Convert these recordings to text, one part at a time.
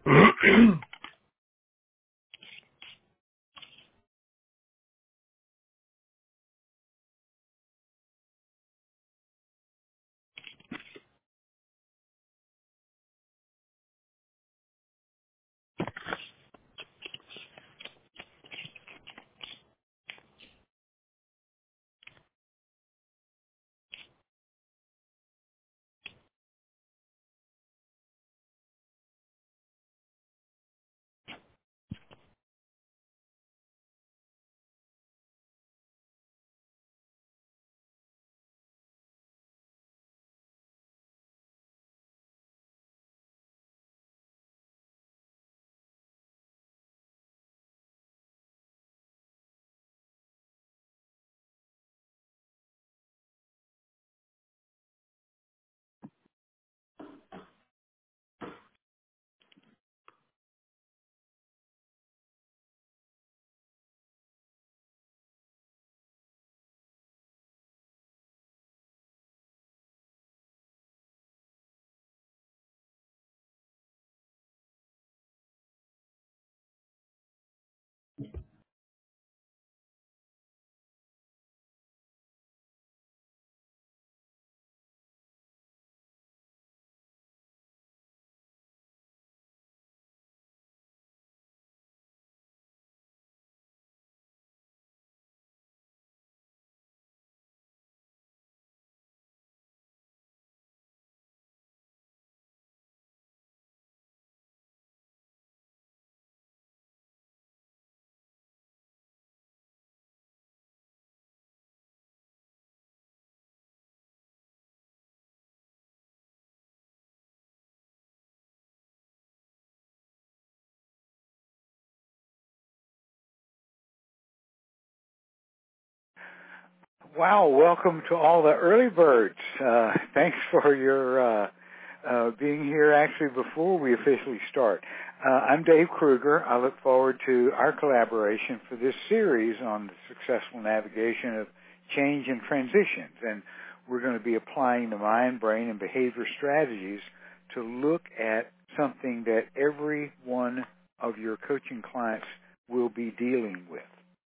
Wow, welcome to all the early birds. Thanks for your being here actually before we officially start. I'm Dave Kruger. I look forward to our collaboration for this series on the successful navigation of change and transitions. And we're going to be applying the mind, brain, and behavior strategies to look at something that every one of your coaching clients will be dealing with: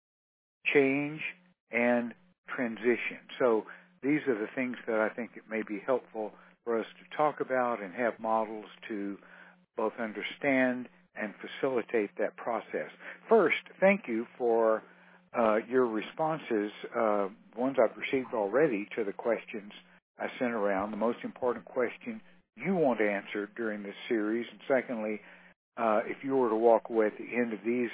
change and transition. So these are the things that I think it may be helpful for us to talk about and have models to both understand and facilitate that process. First, thank you for your responses, ones I've received already to the questions I sent around, the most important question you want answered during this series. And secondly, if you were to walk away at the end of these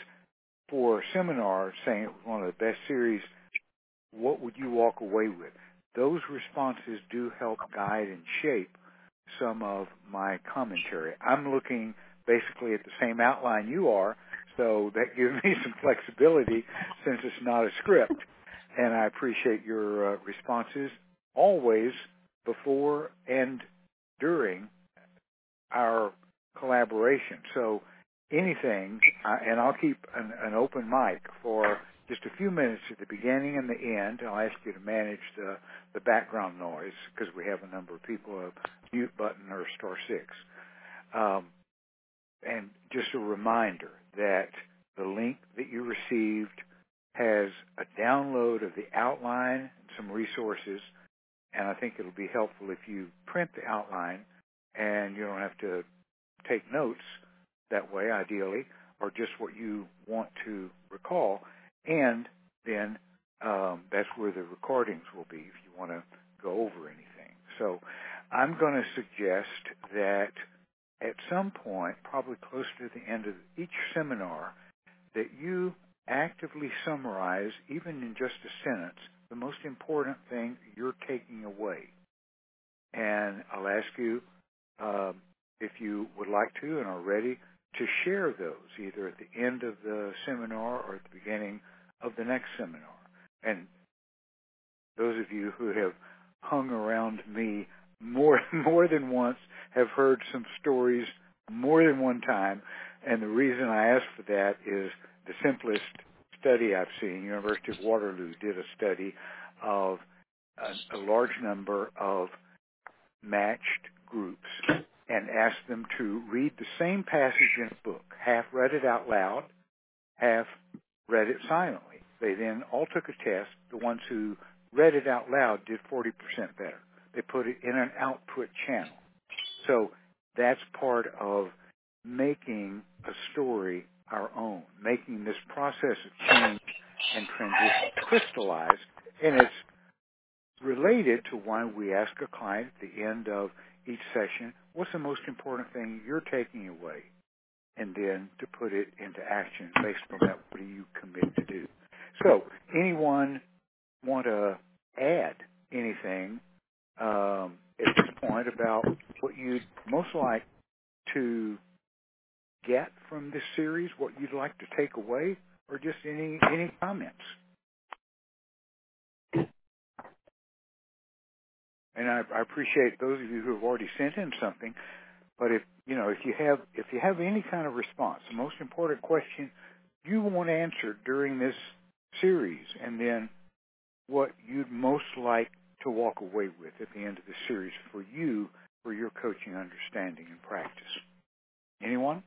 4 seminars saying it was one of the best series, what would you walk away with? Those responses do help guide and shape some of my commentary. I'm looking basically at the same outline you are, so that gives me some flexibility since it's not a script. And I appreciate your responses always before and during our collaboration. So anything, and I'll keep an open mic for just a few minutes at the beginning and the end. I'll ask you to manage the background noise because we have a number of people, a mute button or *6. And just a reminder that the link that you received has a download of the outline and some resources, and I think it'll be helpful if you print the outline and you don't have to take notes that way, ideally, or just what you want to recall. And then that's where the recordings will be if you want to go over anything. So I'm going to suggest that at some point, probably close to the end of each seminar, that you actively summarize, even in just a sentence, the most important thing you're taking away. And I'll ask you if you would like to and are ready to share those, either at the end of the seminar or at the beginning of the next seminar. And those of you who have hung around me more than once have heard some stories more than one time. And the reason I ask for that is the simplest study I've seen. University of Waterloo did a study of a large number of matched groups and asked them to read the same passage in a book, half read it out loud, half read it silently. They then all took a test. The ones who read it out loud did 40% better. They put it in an output channel. So that's part of making a story our own, making this process of change and transition crystallize, and it's related to why we ask a client at the end of each session, what's the most important thing you're taking away? And then to put it into action based on that, what do you commit to do? So anyone want to add anything at this point about what you'd most like to get from this series, what you'd like to take away, or just any comments? And I appreciate those of you who have already sent in something. But if you have any kind of response, the most important question you want answered during this series, and then what you'd most like to walk away with at the end of the series for you, for your coaching understanding and practice. Anyone?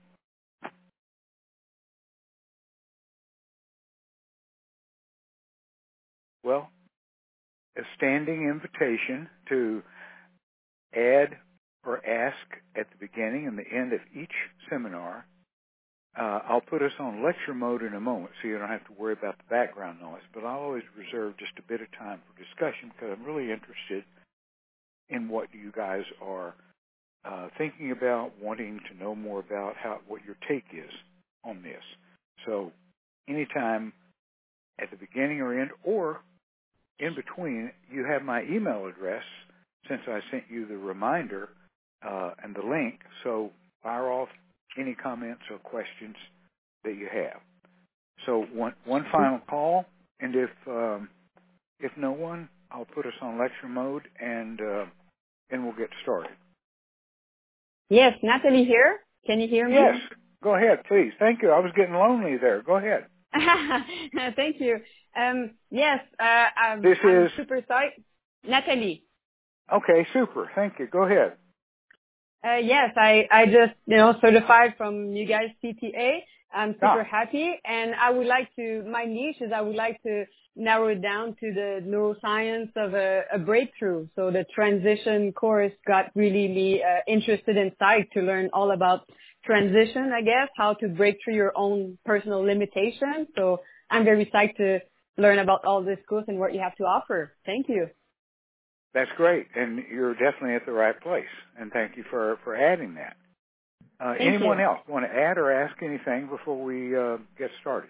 Well, a standing invitation to add or ask at the beginning and the end of each seminar. I'll put us on lecture mode in a moment so you don't have to worry about the background noise, but I'll always reserve just a bit of time for discussion because I'm really interested in what you guys are thinking about, wanting to know more about what your take is on this. So anytime at the beginning or end or in between, you have my email address since I sent you the reminder and the link, so fire off any comments or questions that you have. So one final call, and if no one, I'll put us on lecture mode, and we'll get started. Yes, Natalie here. Can you hear me? Yes, go ahead, please. Thank you. I was getting lonely there. Go ahead. Thank you. Yes, I'm super excited. Natalie. Okay, super. Thank you. Go ahead. Yes, I just, certified from you guys CTA. I'm super happy, and my niche is I would like to narrow it down to the neuroscience of a breakthrough. So the transition course got really me interested inside to learn all about transition, I guess, how to break through your own personal limitations. So I'm very psyched to learn about all this course and what you have to offer. Thank you. That's great, and you're definitely at the right place, and thank you for adding that. Anyone else want to add or ask anything before we get started?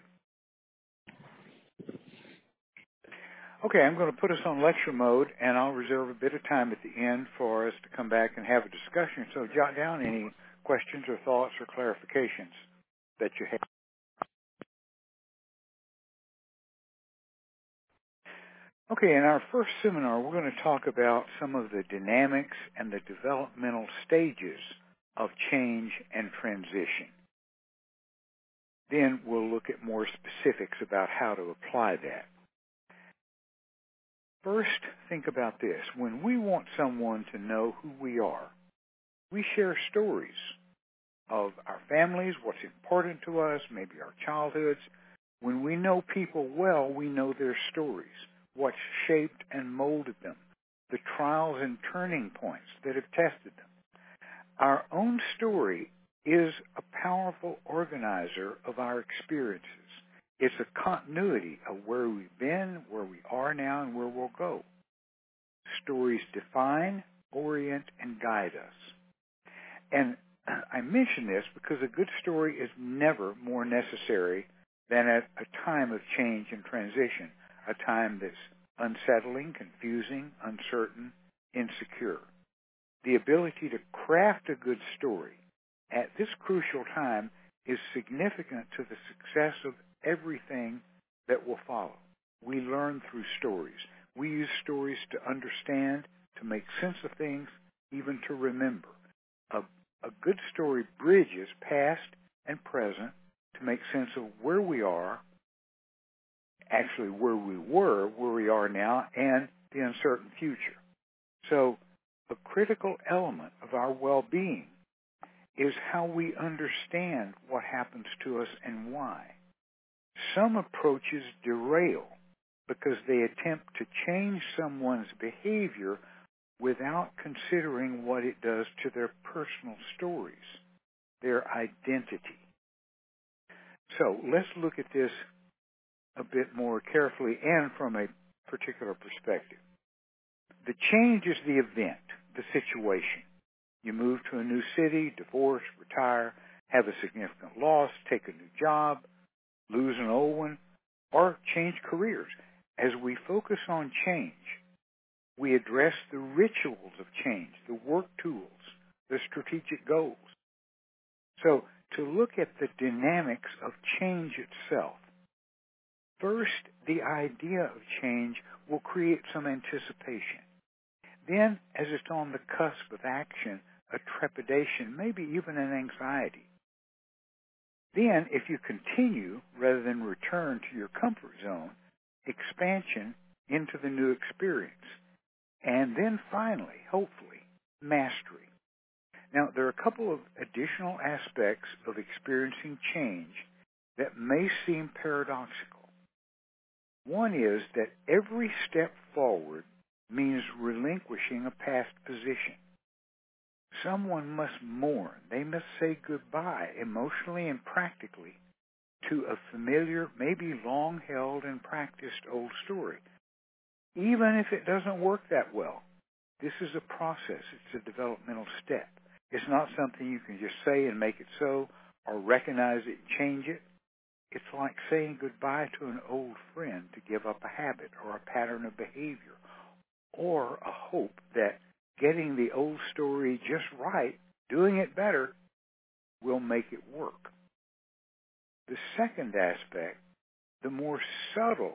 Okay, I'm going to put us on lecture mode, and I'll reserve a bit of time at the end for us to come back and have a discussion, so jot down any questions or thoughts or clarifications that you have. Okay, in our first seminar, we're going to talk about some of the dynamics and the developmental stages of change and transition. Then we'll look at more specifics about how to apply that. First, think about this. When we want someone to know who we are, we share stories of our families, what's important to us, maybe our childhoods. When we know people well, we know their stories, what's shaped and molded them, the trials and turning points that have tested them. Our own story is a powerful organizer of our experiences. It's a continuity of where we've been, where we are now, and where we'll go. Stories define, orient, and guide us. And I mention this because a good story is never more necessary than at a time of change and transition, a time that's unsettling, confusing, uncertain, insecure. The ability to craft a good story at this crucial time is significant to the success of everything that will follow. We learn through stories. We use stories to understand, to make sense of things, even to remember. A good story bridges past and present to make sense of where we are, actually where we were, where we are now, and the uncertain future. So a critical element of our well-being is how we understand what happens to us and why. Some approaches derail because they attempt to change someone's behavior without considering what it does to their personal stories, their identity. So let's look at this a bit more carefully and from a particular perspective. The change is the event, the situation. You move to a new city, divorce, retire, have a significant loss, take a new job, lose an old one, or change careers. As we focus on change, we address the rituals of change, the work tools, the strategic goals. So to look at the dynamics of change itself, first, the idea of change will create some anticipation. Then, as it's on the cusp of action, a trepidation, maybe even an anxiety. Then, if you continue rather than return to your comfort zone, expansion into the new experience. And then finally, hopefully, mastery. Now, there are a couple of additional aspects of experiencing change that may seem paradoxical. One is that every step forward means relinquishing a past position. Someone must mourn. They must say goodbye emotionally and practically to a familiar, maybe long-held and practiced old story. Even if it doesn't work that well, this is a process. It's a developmental step. It's not something you can just say and make it so or recognize it and change it. It's like saying goodbye to an old friend to give up a habit or a pattern of behavior or a hope that getting the old story just right, doing it better, will make it work. The second aspect, the more subtle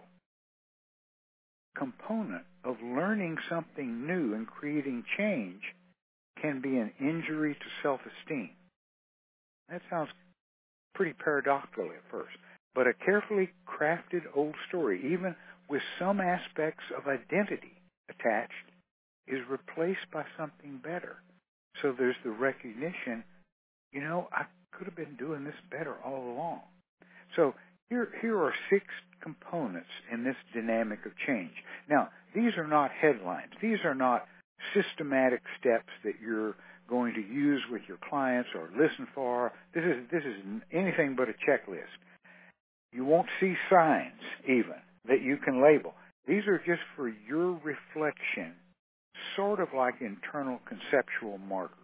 component of learning something new and creating change, can be an injury to self-esteem. That sounds pretty paradoxical at first, but a carefully crafted old story, even with some aspects of identity attached, is replaced by something better. So there's the recognition, I could have been doing this better all along. So here are 6 components in this dynamic of change. Now, these are not headlines. These are not systematic steps that you're going to use with your clients or listen for. This is anything but a checklist. You won't see signs even that you can label. These are just for your reflection, sort of like internal conceptual markers.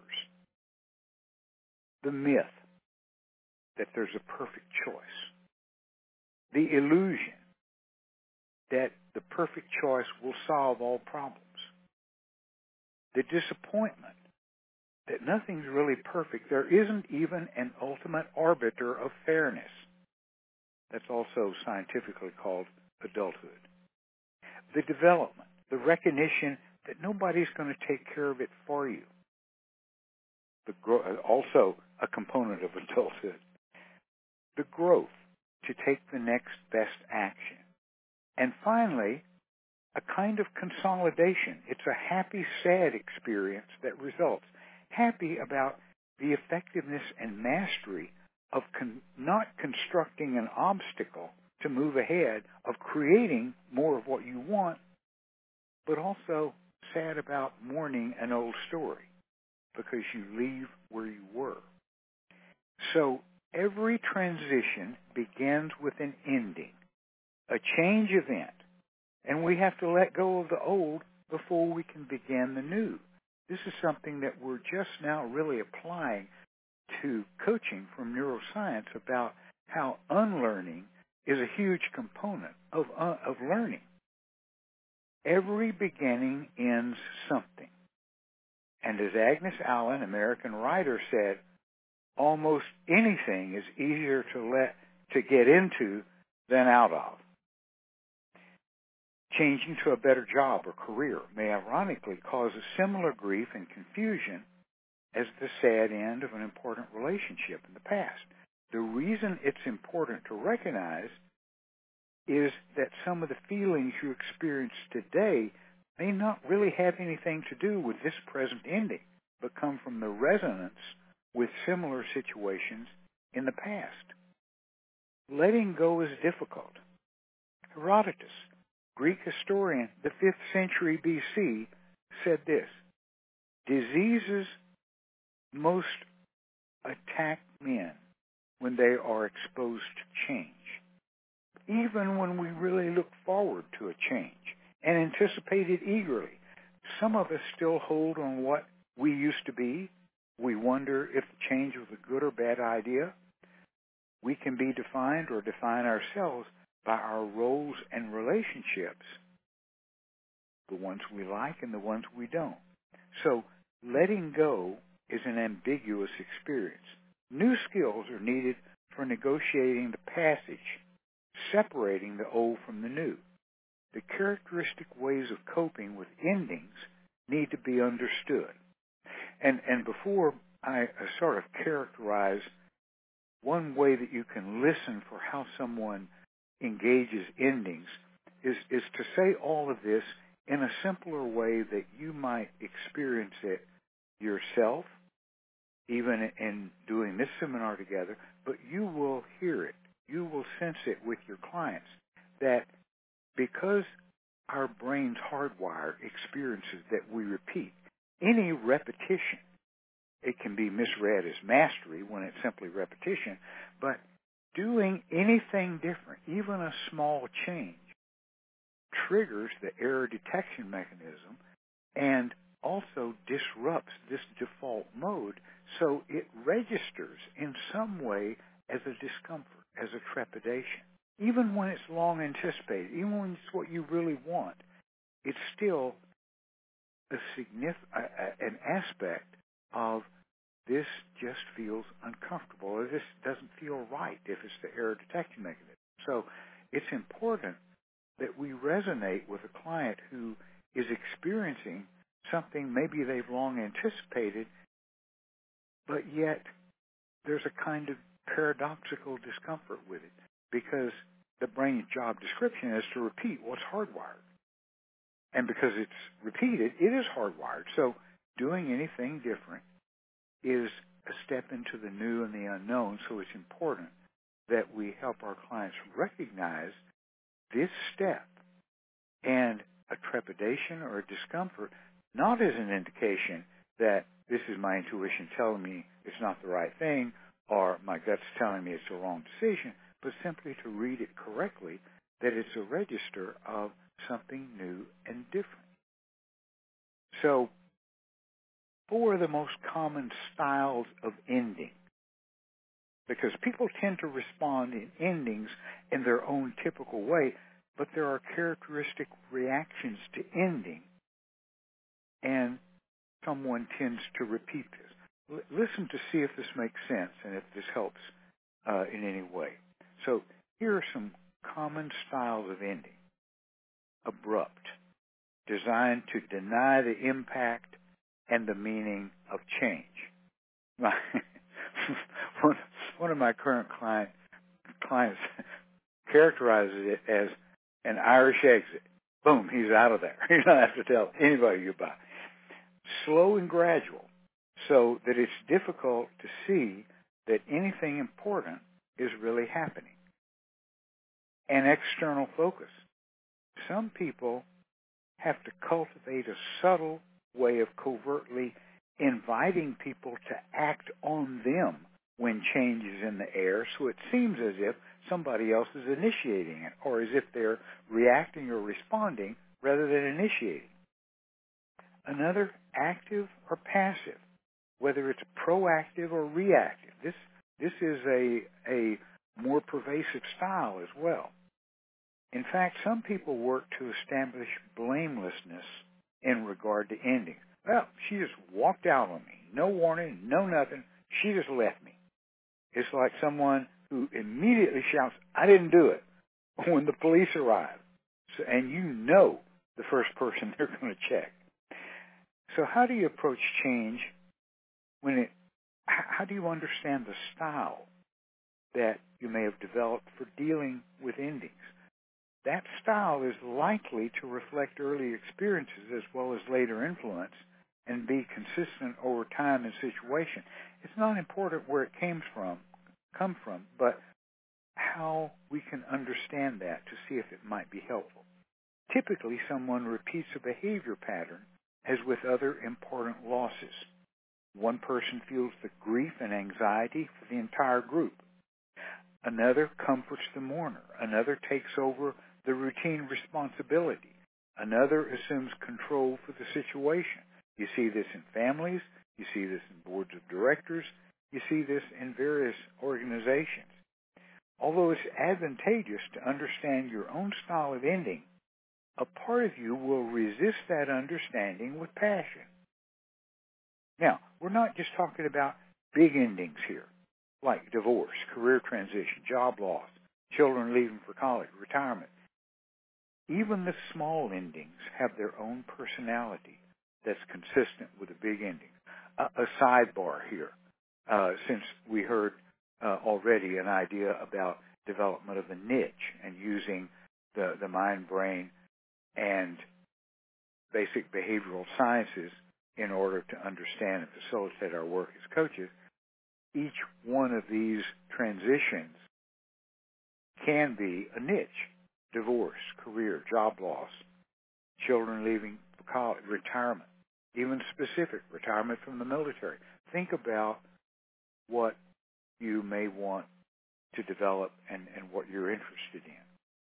The myth that there's a perfect choice. The illusion that the perfect choice will solve all problems. The disappointment that nothing's really perfect. There isn't even an ultimate arbiter of fairness. That's also scientifically called adulthood. The development, the recognition that nobody's going to take care of it for you. Also a component of adulthood. The growth, to take the next best action. And finally, a kind of consolidation. It's a happy, sad experience that results. Happy about the effectiveness and mastery of not constructing an obstacle to move ahead, of creating more of what you want, but also sad about mourning an old story because you leave where you were. So every transition begins with an ending, a change event, and we have to let go of the old before we can begin the new. This is something that we're just now really applying to coaching from neuroscience about how unlearning is a huge component of learning. Every beginning ends something. And as Agnes Allen, American writer, said, almost anything is easier to get into than out of. Changing to a better job or career may ironically cause a similar grief and confusion as the sad end of an important relationship in the past. The reason it's important to recognize is that some of the feelings you experience today may not really have anything to do with this present ending, but come from the resonance with similar situations in the past. Letting go is difficult. Herodotus, Greek historian, the 5th century BC, said this: diseases most attack men when they are exposed to change. Even when we really look forward to a change and anticipate it eagerly, some of us still hold on what we used to be. We wonder if the change was a good or bad idea. We can be defined or define ourselves by our roles and relationships, the ones we like and the ones we don't. So letting go is an ambiguous experience. New skills are needed for negotiating the passage, separating the old from the new. The characteristic ways of coping with endings need to be understood. And before I sort of characterize one way that you can listen for how someone engages endings is to say all of this in a simpler way that you might experience it yourself, even in doing this seminar together, but you will hear it. You will sense it with your clients, that because our brains hardwire experiences that we repeat, any repetition, it can be misread as mastery when it's simply repetition, but doing anything different, even a small change, triggers the error detection mechanism and also disrupts this default mode, so it registers in some way as a discomfort, as a trepidation. Even when it's long anticipated, even when it's what you really want, it's still an aspect of this just feels uncomfortable, or this doesn't feel right if it's the error detection mechanism. So it's important that we resonate with a client who is experiencing something maybe they've long anticipated, but yet there's a kind of paradoxical discomfort with it, because the brain's job description is to repeat what's hardwired. And because it's repeated, it is hardwired. So doing anything different is a step into the new and the unknown, so it's important that we help our clients recognize this step and a trepidation or a discomfort, not as an indication that this is my intuition telling me it's not the right thing, or my gut's telling me it's the wrong decision, but simply to read it correctly, that it's a register of something new and different. So, 4 of the most common styles of ending, because people tend to respond in endings in their own typical way, but there are characteristic reactions to ending, and someone tends to repeat this. Listen to see if this makes sense and if this helps in any way. So here are some common styles of ending. Abrupt, designed to deny the impact and the meaning of change. One of my current clients characterizes it as an Irish exit. Boom, he's out of there. You don't have to tell anybody goodbye. Slow and gradual, so that it's difficult to see that anything important is really happening. And external focus. Some people have to cultivate a subtle way of covertly inviting people to act on them when change is in the air, so it seems as if somebody else is initiating it, or as if they're reacting or responding rather than initiating. Another, active or passive, whether it's proactive or reactive. This is a more pervasive style as well. In fact, some people work to establish blamelessness in regard to endings. Well, she just walked out on me. No warning, no nothing. She just left me. It's like someone who immediately shouts, "I didn't do it," when the police arrive. So, and you know the first person they're going to check. So how do you approach change how do you understand the style that you may have developed for dealing with endings? That style is likely to reflect early experiences as well as later influence, and be consistent over time and situation. It's not important where it come from, but how we can understand that to see if it might be helpful. Typically, someone repeats a behavior pattern as with other important losses. One person feels the grief and anxiety for the entire group. Another comforts the mourner. Another takes over the routine responsibility. Another assumes control for the situation. You see this in families. You see this in boards of directors. You see this in various organizations. Although it's advantageous to understand your own style of ending, a part of you will resist that understanding with passion. Now, we're not just talking about big endings here, like divorce, career transition, job loss, children leaving for college, retirement. Even the small endings have their own personality that's consistent with a big ending. A sidebar here, since we heard already an idea about development of a niche and using the mind, brain, and basic behavioral sciences in order to understand and facilitate our work as coaches. Each one of these transitions can be a niche. Divorce, career, job loss, children leaving for college, retirement, even specific retirement from the military. Think about what you may want to develop and what you're interested in.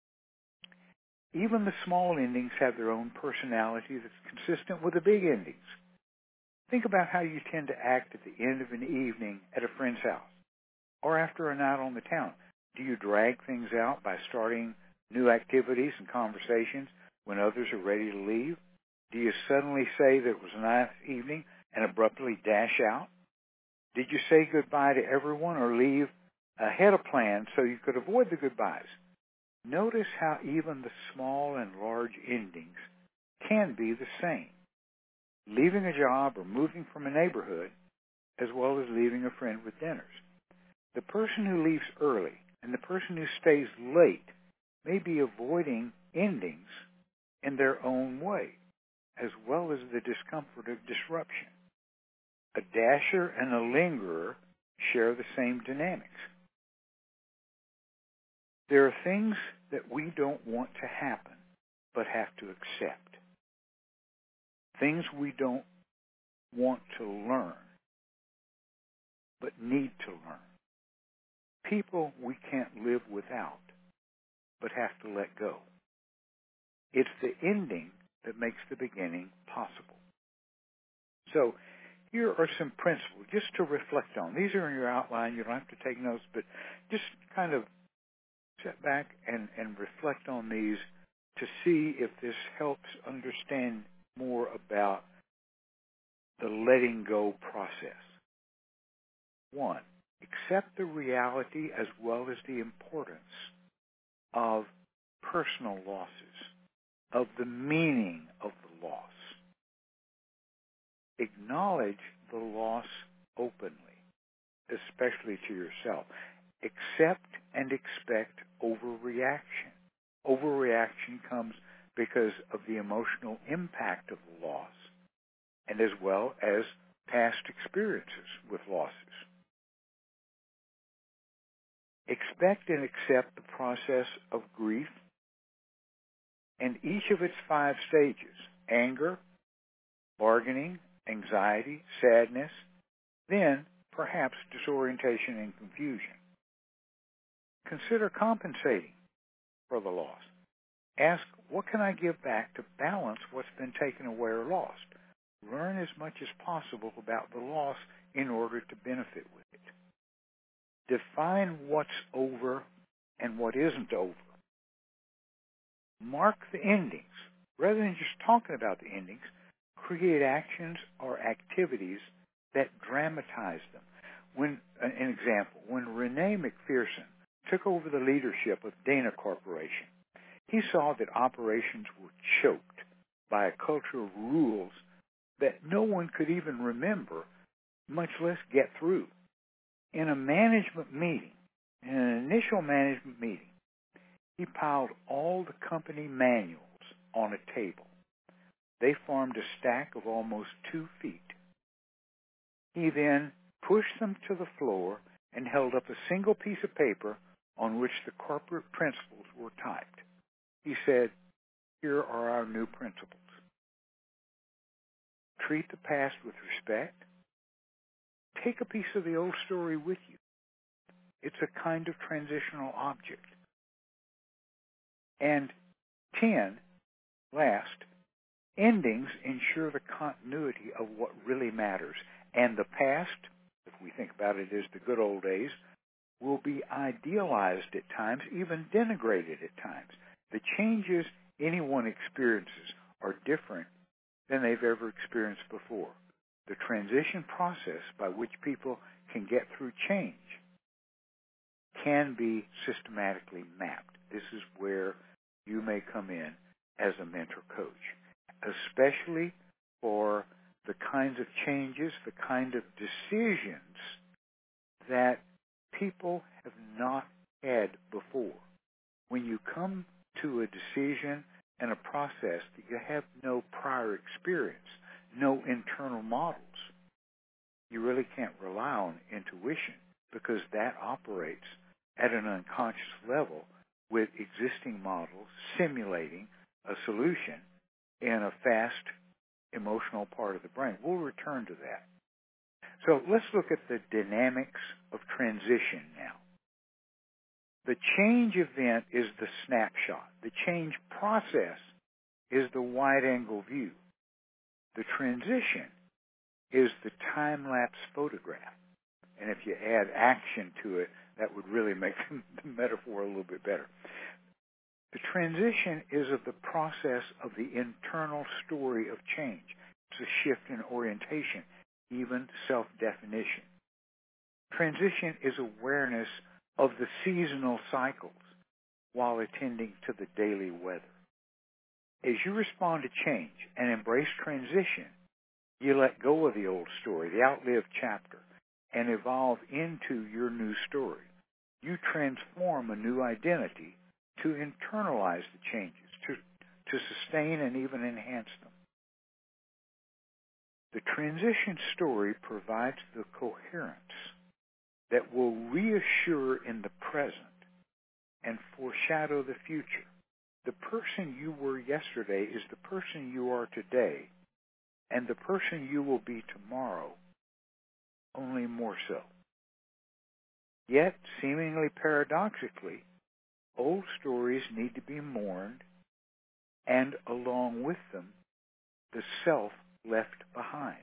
Even the small endings have their own personality that's consistent with the big endings. Think about how you tend to act at the end of an evening at a friend's house or after a night on the town. Do you drag things out by starting new activities and conversations when others are ready to leave? Do you suddenly say that it was a nice evening and abruptly dash out? Did you say goodbye to everyone or leave ahead of plan so you could avoid the goodbyes? Notice how even the small and large endings can be the same. Leaving a job or moving from a neighborhood, as well as leaving a friend with dinners. The person who leaves early and the person who stays late may be avoiding endings in their own way, as well as the discomfort of disruption. A dasher and a lingerer share the same dynamics. There are things that we don't want to happen, but have to accept. Things we don't want to learn, but need to learn. People we can't live without, but have to let go. It's the ending that makes the beginning possible. So here are some principles just to reflect on. These are in your outline. You don't have to take notes, but just kind of sit back and reflect on these to see if this helps understand more about the letting go process. 1, accept the reality as well as the importance of personal losses, of the meaning of the loss. Acknowledge the loss openly, especially to yourself. Accept and expect overreaction. Overreaction comes because of the emotional impact of the loss, and as well as past experiences with losses. Expect and accept the process of grief and each of its 5 stages: anger, bargaining, anxiety, sadness, then perhaps disorientation and confusion. Consider compensating for the loss. Ask, what can I give back to balance what's been taken away or lost? Learn as much as possible about the loss in order to benefit with it. Define what's over and what isn't over. Mark the endings. Rather than just talking about the endings, create actions or activities that dramatize them. An example, when Renee McPherson took over the leadership of Dana Corporation, he saw that operations were choked by a culture of rules that no one could even remember, much less get through. In a management meeting, in an initial management meeting, he piled all the company manuals on a table. they formed a stack of almost 2 feet. He then pushed them to the floor and held up a single piece of paper on which the corporate principles were typed. He said, "Here are our new principles. Treat the past with respect. Take a piece of the old story with you. It's a kind of transitional object. And 10, last, endings ensure the continuity of what really matters. And the past, if we think about it as the good old days, will be idealized at times, even denigrated at times. The changes anyone experiences are different than they've ever experienced before. The transition process by which people can get through change can be systematically mapped. This is where you may come in as a mentor coach, especially for the kinds of changes, the kind of decisions that people have not had before. When you come to a decision and a process that you have no prior experience, no internal models, you really can't rely on intuition because that operates at an unconscious level with existing models simulating a solution in a fast emotional part of the brain. We'll return to that. So let's look at the dynamics of transition now. The change event is the snapshot. The change process is the wide-angle view. The transition is the time-lapse photograph. And if you add action to it, that would really make the metaphor a little bit better. The transition is of the process of the internal story of change. It's a shift in orientation, even self-definition. Transition is awareness of the seasonal cycles while attending to the daily weather. As you respond to change and embrace transition, you let go of the old story, the outlived chapter, and evolve into your new story. You transform a new identity to internalize the changes, to sustain and even enhance them. The transition story provides the coherence that will reassure in the present and foreshadow the future. The person you were yesterday is the person you are today, and the person you will be tomorrow, only more so. Yet, seemingly paradoxically, old stories need to be mourned, and along with them, the self left behind.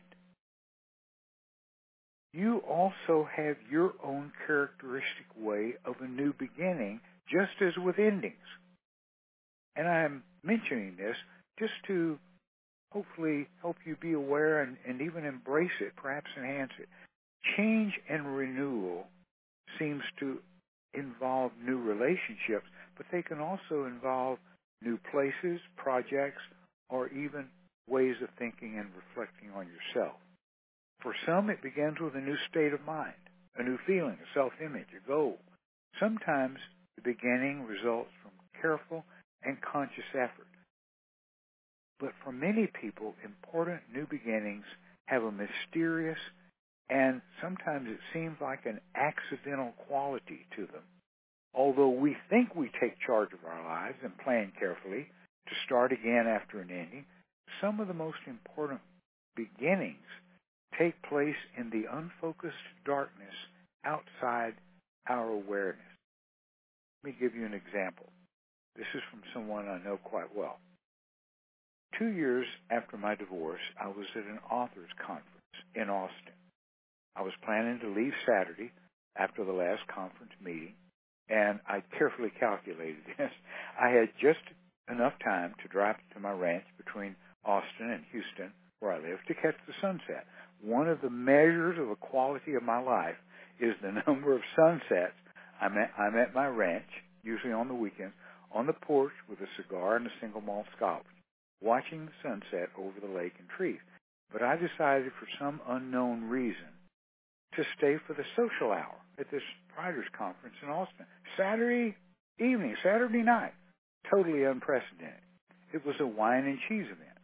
You also have your own characteristic way of a new beginning, just as with endings. And I'm mentioning this just to hopefully help you be aware and even embrace it, perhaps enhance it. Change and renewal seems to involve new relationships, but they can also involve new places, projects, or even ways of thinking and reflecting on yourself. For some, it begins with a new state of mind, a new feeling, a self-image, a goal. Sometimes the beginning results from careful and conscious effort. But for many people, important new beginnings have a mysterious and sometimes it seems like an accidental quality to them. Although we think we take charge of our lives and plan carefully to start again after an ending, some of the most important beginnings take place in the unfocused darkness outside our awareness. Let me give you an example. This is from someone I know quite well. 2 years after my divorce, I was at an authors conference in Austin. I was planning to leave Saturday after the last conference meeting, and I carefully calculated this. I had just enough time to drive to my ranch between Austin and Houston, where I live, to catch the sunset. One of the measures of the quality of my life is the number of sunsets I'm at my ranch, usually on the weekends, on the porch with a cigar and a single malt scotch, watching the sunset over the lake and trees. But I decided for some unknown reason to stay for the social hour at this writers' conference in Austin. Saturday evening, Saturday night, totally unprecedented. It was a wine and cheese event.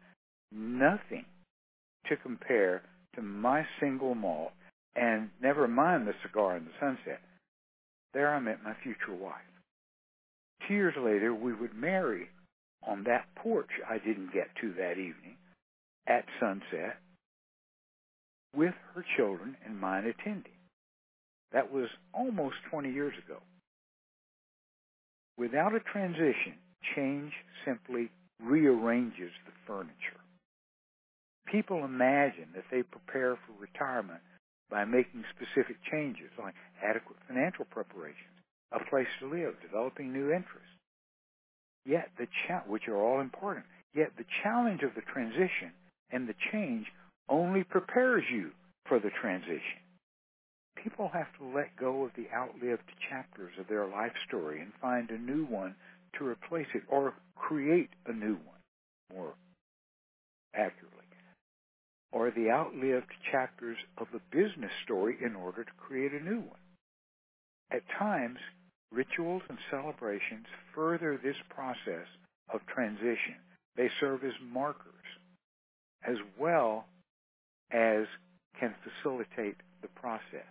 nothing to compare to my single malt, and never mind the cigar in the sunset. There I met my future wife. 2 years later, we would marry on that porch I didn't get to that evening at sunset with her children and mine attending. That was almost 20 years ago. Without a transition, change simply rearranges the furniture. People imagine that they prepare for retirement by making specific changes like adequate financial preparations, a place to live, developing new interests. Yet which are all important. Yet the challenge of the transition and the change only prepares you for the transition. People have to let go of the outlived chapters of their life story and find a new one to replace it, or create a new one, more accurately, or the outlived chapters of the business story in order to create a new one. At times, rituals and celebrations further this process of transition. They serve as markers as well as can facilitate the process.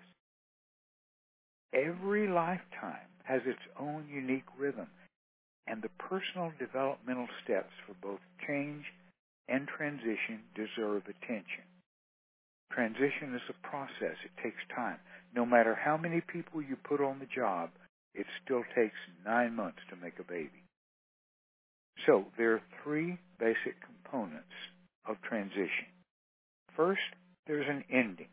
Every lifetime has its own unique rhythm, and the personal developmental steps for both change and transition deserve attention. Transition is a process. It takes time. No matter how many people you put on the job, it still takes 9 months to make a baby. So there are 3 basic components of transition. First, there's an ending.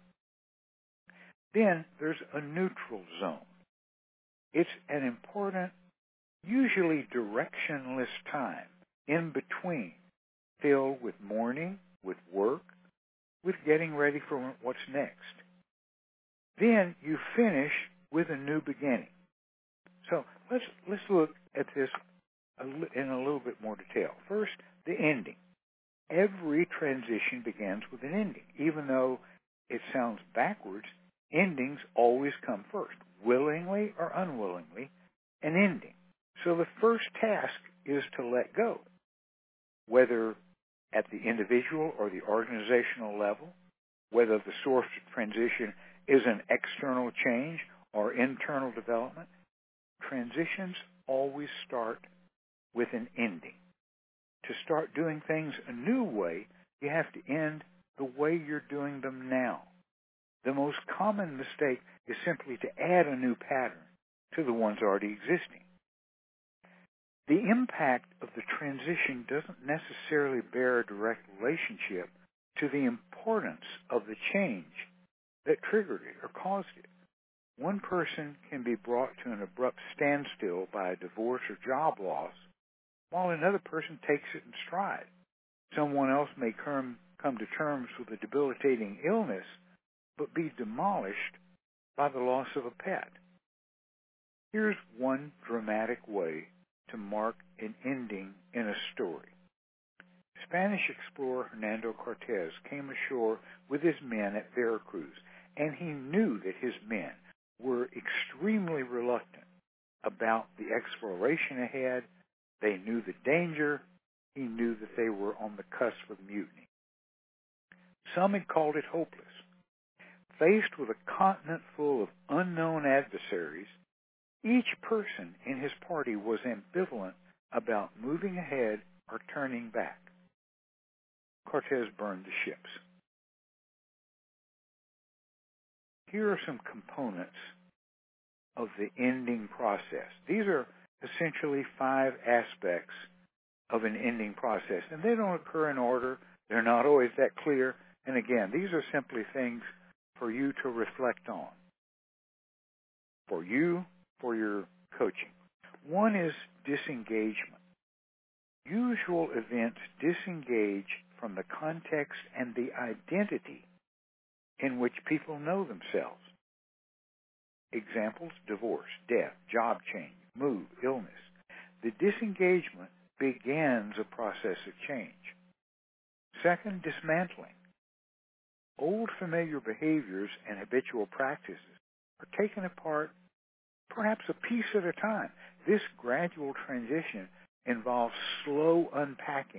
Then there's a neutral zone. It's an important, usually directionless time in between, filled with mourning, with work, with getting ready for what's next. Then you finish with a new beginning. So let's look at this in a little bit more detail. First, the ending. Every transition begins with an ending. Even though it sounds backwards, endings always come first, willingly or unwillingly, an ending. So the first task is to let go, whether at the individual or the organizational level, whether the source of transition is an external change or internal development. Transitions always start with an ending. To start doing things a new way, you have to end the way you're doing them now. The most common mistake is simply to add a new pattern to the ones already existing. The impact of the transition doesn't necessarily bear a direct relationship to the importance of the change that triggered it or caused it. One person can be brought to an abrupt standstill by a divorce or job loss, while another person takes it in stride. Someone else may come to terms with a debilitating illness, but be demolished by the loss of a pet. Here's one dramatic way to mark an ending in a story. Spanish explorer Hernando Cortez came ashore with his men at Veracruz, and he knew that his men were extremely reluctant about the exploration ahead. They knew the danger. He knew that they were on the cusp of mutiny. Some had called it hopeless. Faced with a continent full of unknown adversaries, each person in his party was ambivalent about moving ahead or turning back. Cortez burned the ships. Here are some components of the ending process. These are essentially 5 aspects of an ending process, and they don't occur in order. They're not always that clear. And again, these are simply things for you to reflect on, for you, for your coaching. One is disengagement. Usual events disengage from the context and the identity in which people know themselves. Examples: divorce, death, job change, move, illness. The disengagement begins a process of change. Second, dismantling. Old familiar behaviors and habitual practices are taken apart perhaps a piece at a time. This gradual transition involves slow unpacking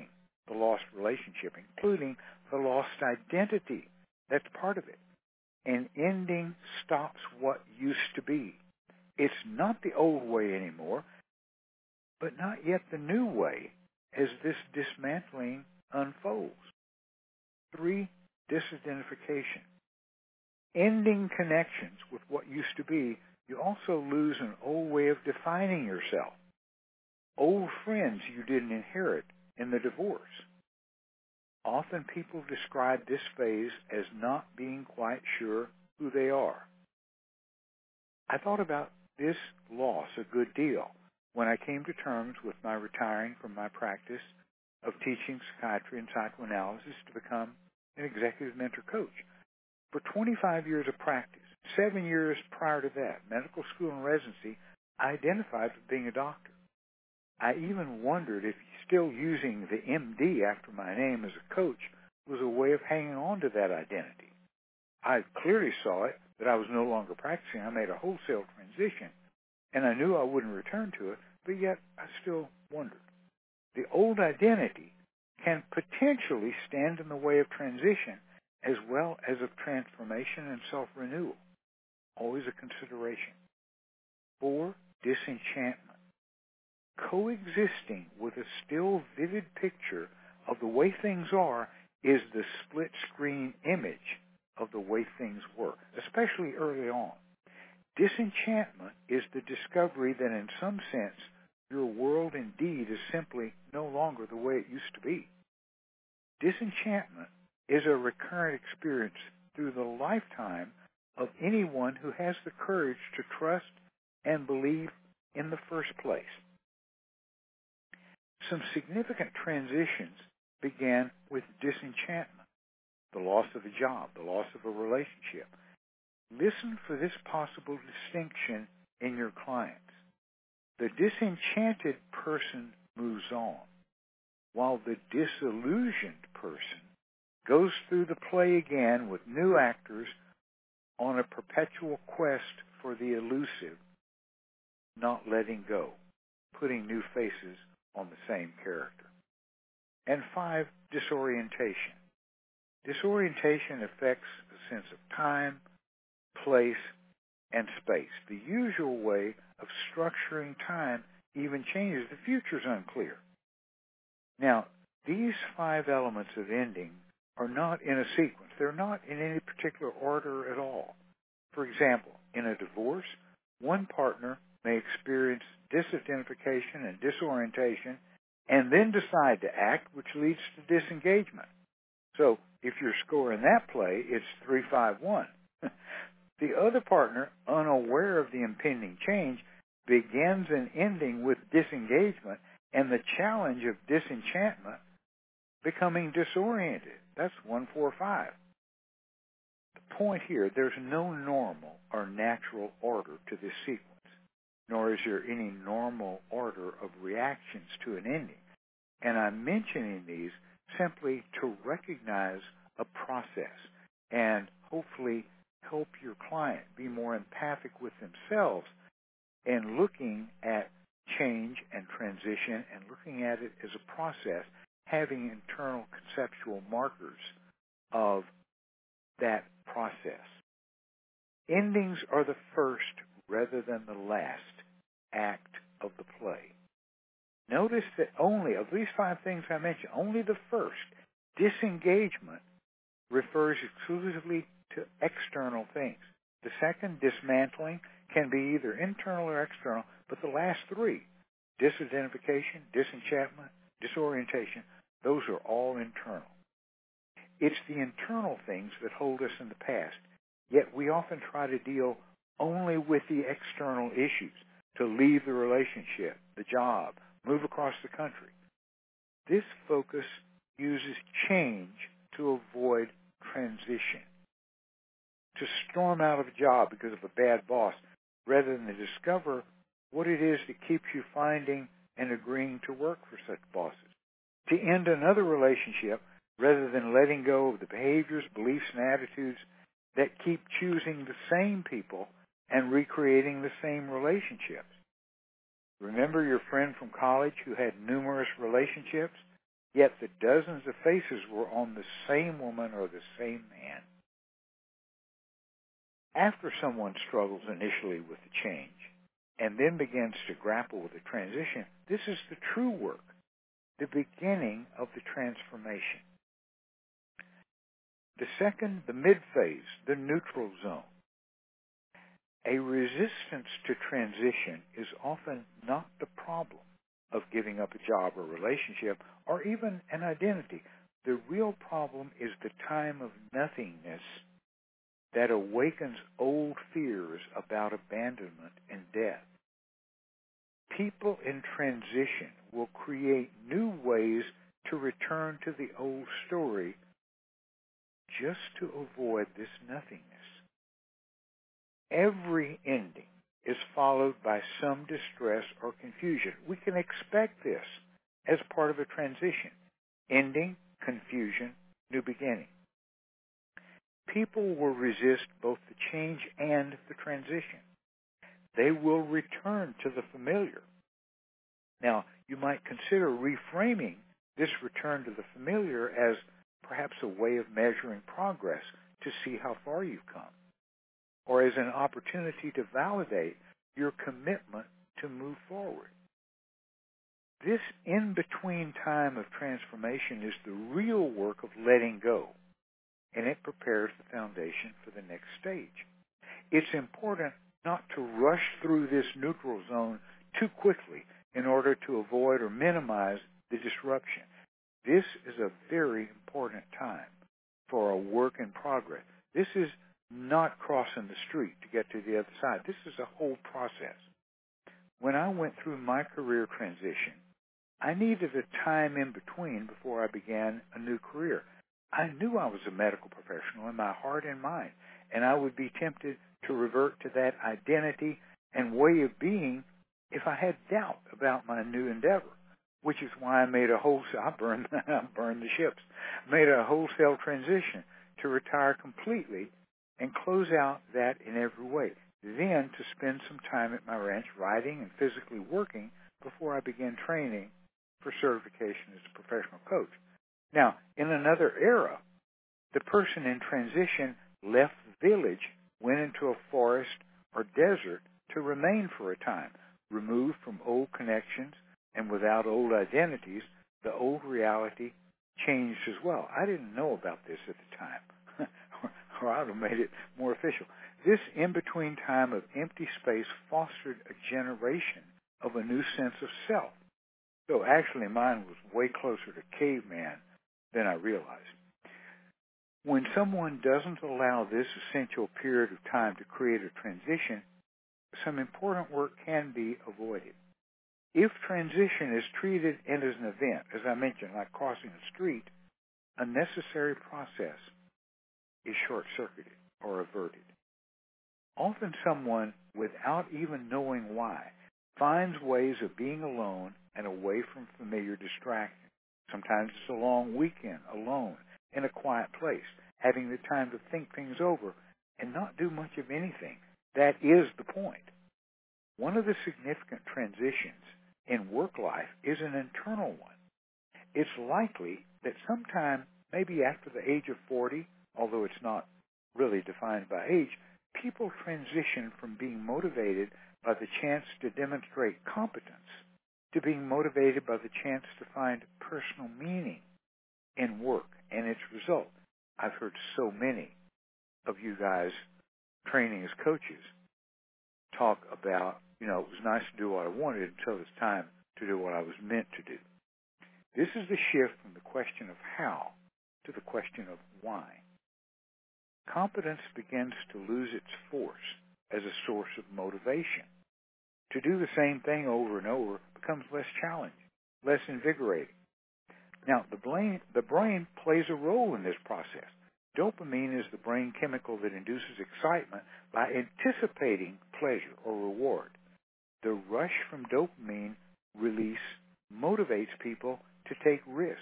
the lost relationship, including the lost identity. That's part of it. An ending stops what used to be. It's not the old way anymore, but not yet the new way as this dismantling unfolds. 3, disidentification. Ending connections with what used to be, you also lose an old way of defining yourself. Old friends you didn't inherit in the divorce. Often people describe this phase as not being quite sure who they are. I thought about this loss a good deal when I came to terms with my retiring from my practice of teaching psychiatry and psychoanalysis to become an executive mentor coach. For 25 years of practice, 7 years prior to that, medical school and residency, I identified with being a doctor. I even wondered if still using the MD after my name as a coach was a way of hanging on to that identity. I clearly saw it that I was no longer practicing. I made a wholesale transition, and I knew I wouldn't return to it, but yet I still wondered. The old identity can potentially stand in the way of transition as well as of transformation and self-renewal. Always a consideration. 4, disenchantment. Coexisting with a still vivid picture of the way things are is the split-screen image of the way things were, especially early on. Disenchantment is the discovery that in some sense your world indeed is simply no longer the way it used to be. Disenchantment is a recurrent experience through the lifetime of anyone who has the courage to trust and believe in the first place. Some significant transitions began with disenchantment, the loss of a job, the loss of a relationship. Listen for this possible distinction in your clients. The disenchanted person moves on, while the disillusioned person goes through the play again with new actors on a perpetual quest for the elusive, not letting go, putting new faces on the same character. And 5, disorientation. Disorientation affects the sense of time, place, and space. The usual way of structuring time even changes. The future's unclear. Now, these 5 elements of ending are not in a sequence. They're not in any particular order at all. For example, in a divorce, one partner may experience disidentification and disorientation and then decide to act, which leads to disengagement. So if you're scoring that play, it's 3-5-1. The other partner, unaware of the impending change, begins an ending with disengagement and the challenge of disenchantment becoming disoriented. That's 1-4-5. The point here, there's no normal or natural order to this sequence, nor is there any normal order of reactions to an ending. And I'm mentioning these simply to recognize a process and hopefully help your client be more empathic with themselves and looking at change and transition and looking at it as a process, having internal conceptual markers of that process. Endings are the first rather than the last act of the play. Notice that only, of these 5 things I mentioned, only the first, disengagement, refers exclusively to external things. The second, dismantling, can be either internal or external, but the last 3, disidentification, disenchantment, disorientation, those are all internal. It's the internal things that hold us in the past, yet we often try to deal only with the external issues, to leave the relationship, the job, move across the country. This focus uses change to avoid transition, to storm out of a job because of a bad boss, rather than to discover what it is that keeps you finding and agreeing to work for such bosses, to end another relationship rather than letting go of the behaviors, beliefs, and attitudes that keep choosing the same people and recreating the same relationships. Remember your friend from college who had numerous relationships? yet the dozens of faces were on the same woman or the same man. After someone struggles initially with the change and then begins to grapple with the transition, this is the true work, the beginning of the transformation. The second, the mid-phase, the neutral zone. A resistance to transition is often not the problem of giving up a job or relationship or even an identity. The real problem is the time of nothingness that awakens old fears about abandonment and death. People in transition will create new ways to return to the old story just to avoid this nothingness. Every ending is followed by some distress or confusion. We can expect this as part of a transition. Ending, confusion, new beginning. People will resist both the change and the transition. They will return to the familiar. Now, you might consider reframing this return to the familiar as perhaps a way of measuring progress to see how far you've come, or as an opportunity to validate your commitment to move forward. This in-between time of transformation is the real work of letting go, and it prepares the foundation for the next stage. It's important not to rush through this neutral zone too quickly in order to avoid or minimize the disruption. This is a very important time for a work in progress. This is not crossing the street to get to the other side. This is a whole process. When I went through my career transition, I needed a time in between before I began a new career. I knew I was a medical professional in my heart and mind, and I would be tempted to revert to that identity and way of being if I had doubt about my new endeavor, which is why I made a wholesale, I burned the ships, made a wholesale transition to retire completely and close out that in every way. Then to spend some time at my ranch writing and physically working before I began training for certification as a professional coach. Now, in another era, the person in transition left the village, went into a forest or desert to remain for a time, removed from old connections and without old identities. The old reality changed as well. I didn't know about this at the time, or I would have made it more official. This in-between time of empty space fostered a generation of a new sense of self. So actually mine was way closer to caveman than I realized. When someone doesn't allow this essential period of time to create a transition, some important work can be avoided. If transition is treated as an event, as I mentioned, like crossing a street, a necessary process is short-circuited or averted. Often someone, without even knowing why, finds ways of being alone and away from familiar distractions. Sometimes it's a long weekend alone in a quiet place, having the time to think things over and not do much of anything. That is the point. One of the significant transitions in work life is an internal one. It's likely that sometime, maybe after the age of 40, although it's not really defined by age, people transition from being motivated by the chance to demonstrate competence to being motivated by the chance to find personal meaning in work and its result. I've heard so many of you guys training as coaches talk about, it was nice to do what I wanted until it's time to do what I was meant to do. This is the shift from the question of how to the question of why. Competence begins to lose its force as a source of motivation. To do the same thing over and over becomes less challenging, less invigorating. Now, the brain plays a role in this process. Dopamine is the brain chemical that induces excitement by anticipating pleasure or reward. The rush from dopamine release motivates people to take risks,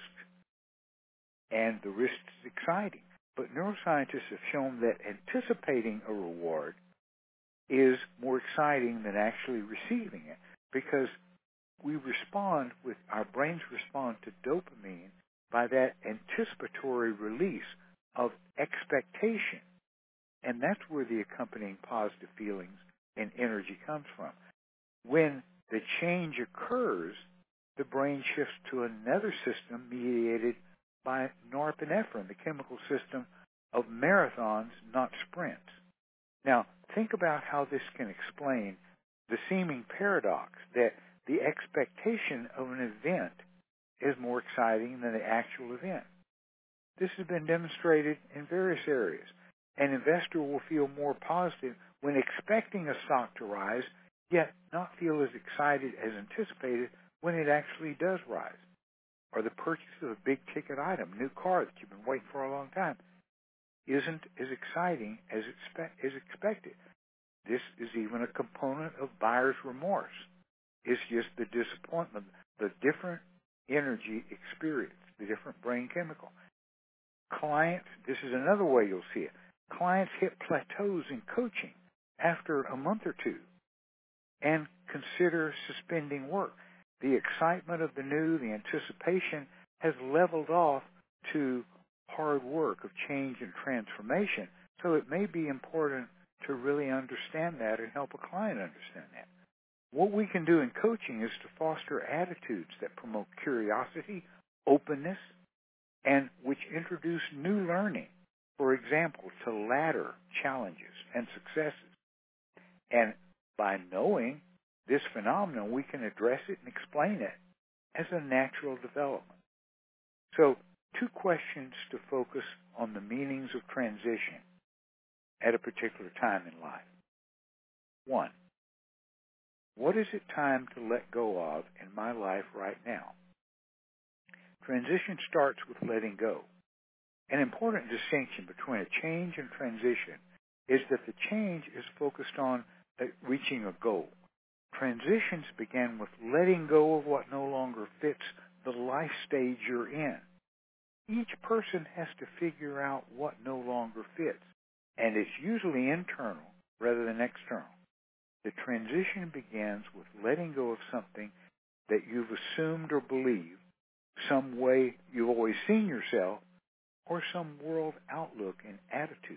and the risk is exciting. But neuroscientists have shown that anticipating a reward is more exciting than actually receiving it, because our brains respond to dopamine by that anticipatory release of expectation. And that's where the accompanying positive feelings and energy comes from. When the change occurs, the brain shifts to another system mediated by norepinephrine, the chemical system of marathons, not sprints. Now, think about how this can explain the seeming paradox that the expectation of an event is more exciting than the actual event. This has been demonstrated in various areas. An investor will feel more positive when expecting a stock to rise, yet not feel as excited as anticipated when it actually does rise. Or the purchase of a big-ticket item, new car that you've been waiting for a long time, isn't as exciting as expected. This is even a component of buyer's remorse. It's just the disappointment, the different energy experience, the different brain chemical. Clients, this is another way you'll see it. Clients hit plateaus in coaching after a month or two and consider suspending work. The excitement of the new, the anticipation, has leveled off to hard work of change and transformation. So it may be important to really understand that and help a client understand that. What we can do in coaching is to foster attitudes that promote curiosity, openness, and which introduce new learning. For example, to ladder challenges and successes. And by knowing this phenomenon, we can address it and explain it as a natural development. So, 2 questions to focus on the meanings of transition at a particular time in life. 1, what is it time to let go of in my life right now? Transition starts with letting go. An important distinction between a change and transition is that the change is focused on reaching a goal. Transitions begin with letting go of what no longer fits the life stage you're in. Each person has to figure out what no longer fits, and it's usually internal rather than external. The transition begins with letting go of something that you've assumed or believed, some way you've always seen yourself, or some world outlook and attitude.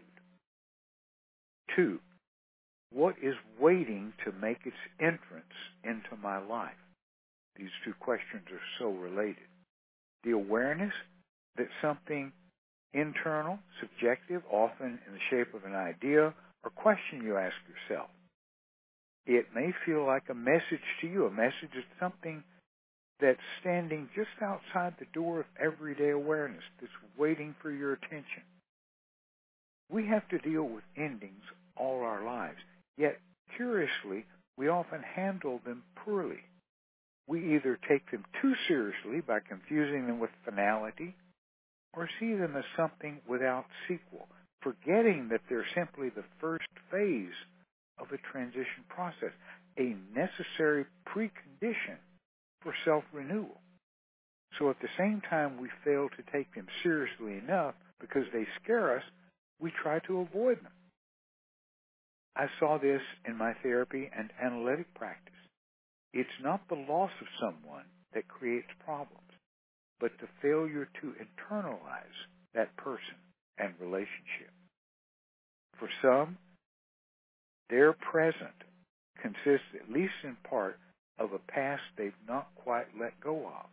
2, what is waiting to make its entrance into my life? These 2 questions are so related. The awareness that something internal, subjective, often in the shape of an idea or question you ask yourself. It may feel like a message to you. A message is something that's standing just outside the door of everyday awareness, that's waiting for your attention. We have to deal with endings all our lives, yet, curiously, we often handle them poorly. We either take them too seriously by confusing them with finality, or see them as something without sequel, forgetting that they're simply the first phase of a transition process, a necessary precondition for self-renewal. So at the same time we fail to take them seriously enough because they scare us, we try to avoid them. I saw this in my therapy and analytic practice. It's not the loss of someone that creates problems, but the failure to internalize that person and relationship. For some, their present consists, at least in part, of a past they've not quite let go of.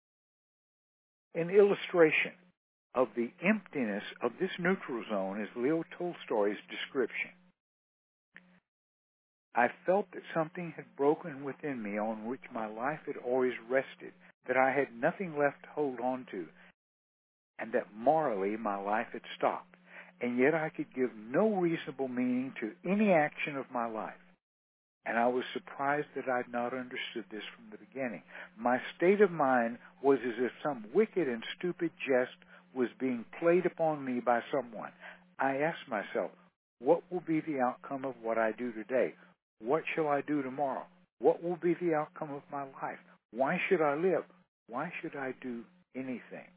An illustration of the emptiness of this neutral zone is Leo Tolstoy's description. I felt that something had broken within me on which my life had always rested, that I had nothing left to hold on to, and that morally my life had stopped, and yet I could give no reasonable meaning to any action of my life. And I was surprised that I'd not understood this from the beginning. My state of mind was as if some wicked and stupid jest was being played upon me by someone. I asked myself, what will be the outcome of what I do today? What shall I do tomorrow? What will be the outcome of my life? Why should I live? Why should I do anything?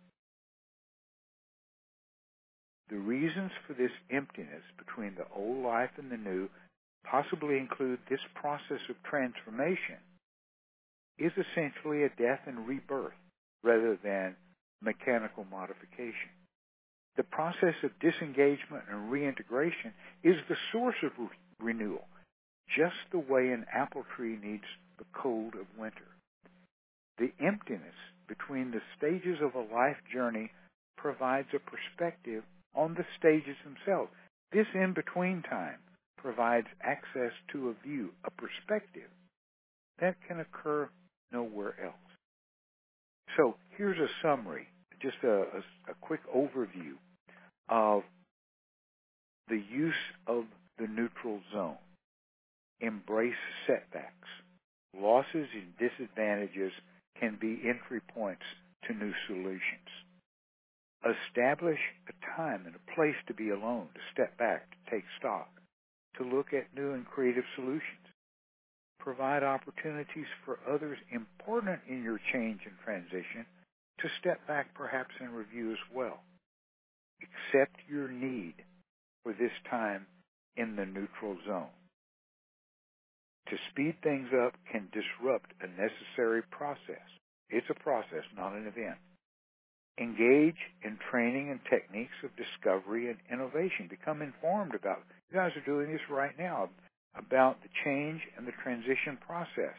The reasons for this emptiness between the old life and the new possibly include this process of transformation is essentially a death and rebirth rather than mechanical modification. The process of disengagement and reintegration is the source of renewal, just the way an apple tree needs the cold of winter. The emptiness between the stages of a life journey provides a perspective on the stages themselves. This in-between time provides access to a view, a perspective that can occur nowhere else. So here's a summary, just a quick overview of the use of the neutral zone. Embrace setbacks. Losses and disadvantages can be entry points to new solutions. Establish a time and a place to be alone, to step back, to take stock, to look at new and creative solutions. Provide opportunities for others important in your change and transition to step back perhaps and review as well. Accept your need for this time in the neutral zone. To speed things up can disrupt a necessary process. It's a process, not an event. Engage in training and techniques of discovery and innovation. Become informed about, you guys are doing this right now, about the change and the transition process.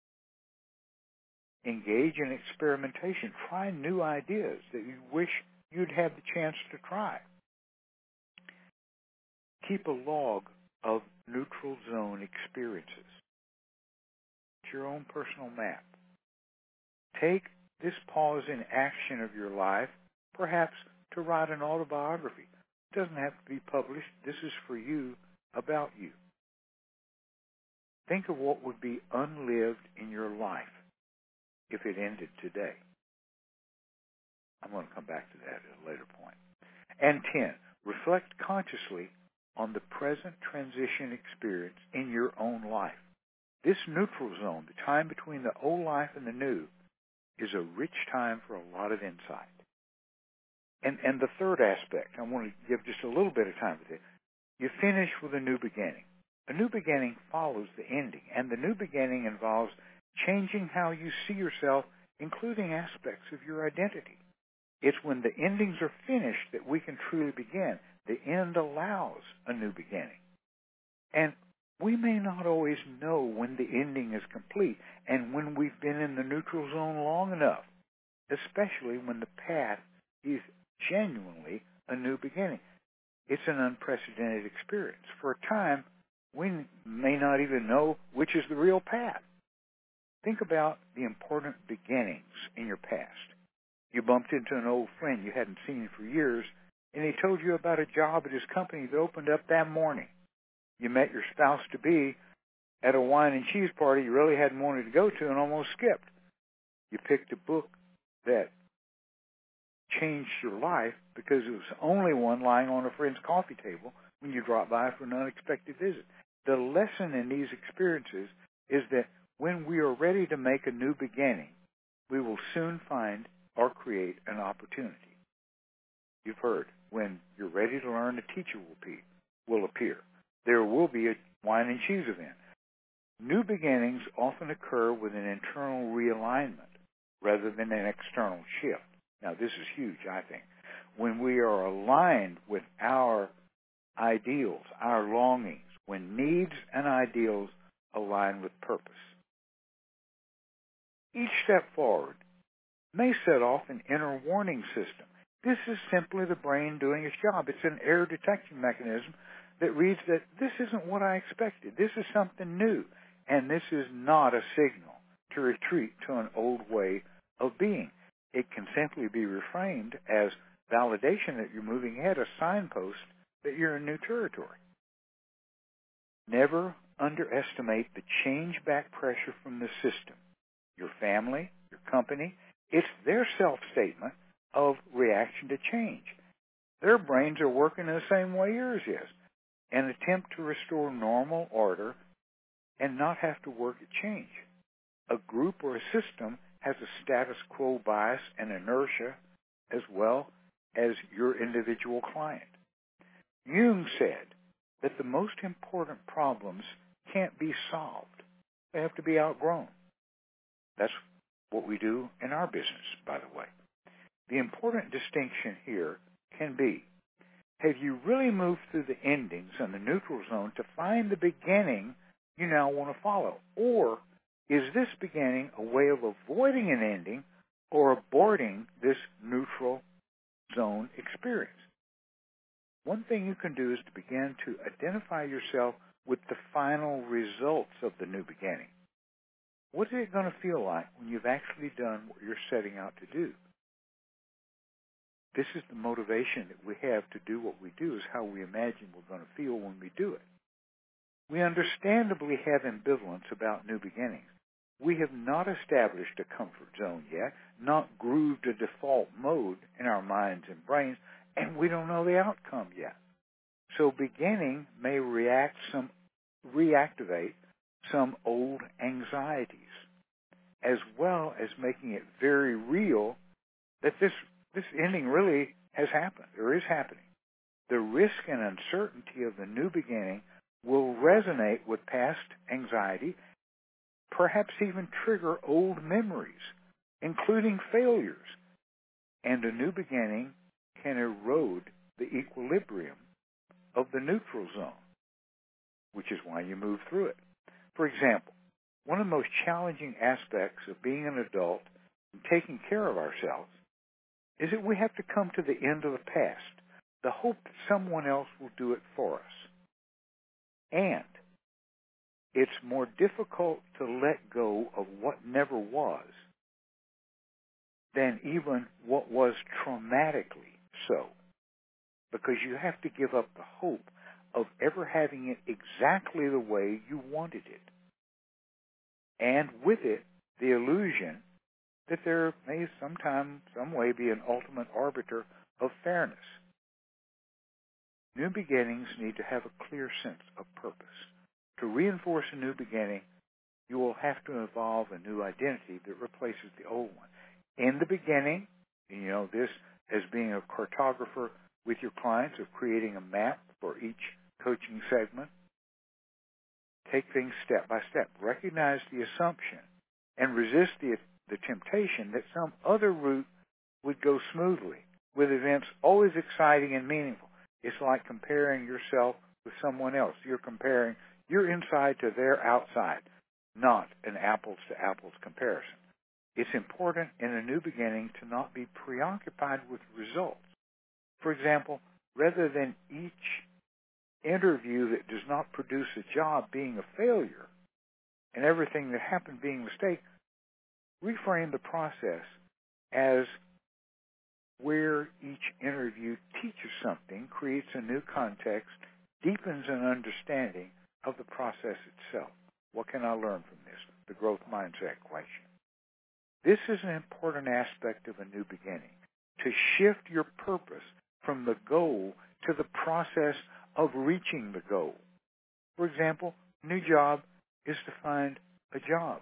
Engage in experimentation. Try new ideas that you wish you'd had the chance to try. Keep a log of neutral zone experiences. It's your own personal map. Take this pause in action of your life, perhaps to write an autobiography. It doesn't have to be published. This is for you, about you. Think of what would be unlived in your life if it ended today. I'm going to come back to that at a later point. And 10, reflect consciously on the present transition experience in your own life. This neutral zone, the time between the old life and the new, is a rich time for a lot of insight. And the third aspect, I want to give just a little bit of time with it. You finish with a new beginning. A new beginning follows the ending, and the new beginning involves changing how you see yourself, including aspects of your identity. It's when the endings are finished that we can truly begin. The end allows a new beginning. And we may not always know when the ending is complete and when we've been in the neutral zone long enough, especially when the path is genuinely a new beginning. It's an unprecedented experience. For a time, we may not even know which is the real path. Think about the important beginnings in your past. You bumped into an old friend you hadn't seen for years, and he told you about a job at his company that opened up that morning. You met your spouse-to-be at a wine and cheese party you really hadn't wanted to go to and almost skipped. You picked a book that changed your life because it was the only one lying on a friend's coffee table when you dropped by for an unexpected visit. The lesson in these experiences is that when we are ready to make a new beginning, we will soon find or create an opportunity. You've heard, when you're ready to learn, a teacher will appear. There will be a wine and cheese event. New beginnings often occur with an internal realignment rather than an external shift. Now, this is huge, I think. When we are aligned with our ideals, our longings, when needs and ideals align with purpose. Each step forward may set off an inner warning system. This is simply the brain doing its job. It's an error detection mechanism that reads that this isn't what I expected. This is something new, and this is not a signal to retreat to an old way of being. It can simply be reframed as validation that you're moving ahead, a signpost that you're in new territory. Never underestimate the change-back pressure from the system. Your family, your company, it's their self-statement of reaction to change. Their brains are working in the same way yours is. An attempt to restore normal order and not have to work at change. A group or a system has a status quo bias and inertia as well as your individual client. Jung said that the most important problems can't be solved. They have to be outgrown. That's what we do in our business, by the way. The important distinction here can be, have you really moved through the endings and the neutral zone to find the beginning you now want to follow? Or is this beginning a way of avoiding an ending or aborting this neutral zone experience? One thing you can do is to begin to identify yourself with the final results of the new beginning. What is it going to feel like when you've actually done what you're setting out to do? This is the motivation that we have to do what we do, is how we imagine we're going to feel when we do it. We understandably have ambivalence about new beginnings. We have not established a comfort zone yet, not grooved a default mode in our minds and brains, and we don't know the outcome yet. So beginning may reactivate some old anxieties, as well as making it very real that this ending really has happened or is happening. The risk and uncertainty of the new beginning will resonate with past anxiety, perhaps even trigger old memories, including failures. And a new beginning can erode the equilibrium of the neutral zone, which is why you move through it. For example, one of the most challenging aspects of being an adult and taking care of ourselves is that we have to come to the end of the past, the hope that someone else will do it for us. And it's more difficult to let go of what never was than even what was traumatically so, because you have to give up the hope of ever having it exactly the way you wanted it. And with it, the illusion that there may sometime, some way, be an ultimate arbiter of fairness. New beginnings need to have a clear sense of purpose. To reinforce a new beginning, you will have to evolve a new identity that replaces the old one. In the beginning, you know this as being a cartographer with your clients, of creating a map for each coaching segment. Take things step by step. Recognize the assumption and resist the temptation that some other route would go smoothly, with events always exciting and meaningful. It's like comparing yourself with someone else. You're comparing your inside to their outside, not an apples-to-apples comparison. It's important in a new beginning to not be preoccupied with results. For example, rather than each interview that does not produce a job being a failure and everything that happened being a mistake, reframe the process as where each interview teaches something, creates a new context, deepens an understanding of the process itself. What can I learn from this? The growth mindset question. This is an important aspect of a new beginning, to shift your purpose from the goal to the process of reaching the goal. For example, a new job is to find a job.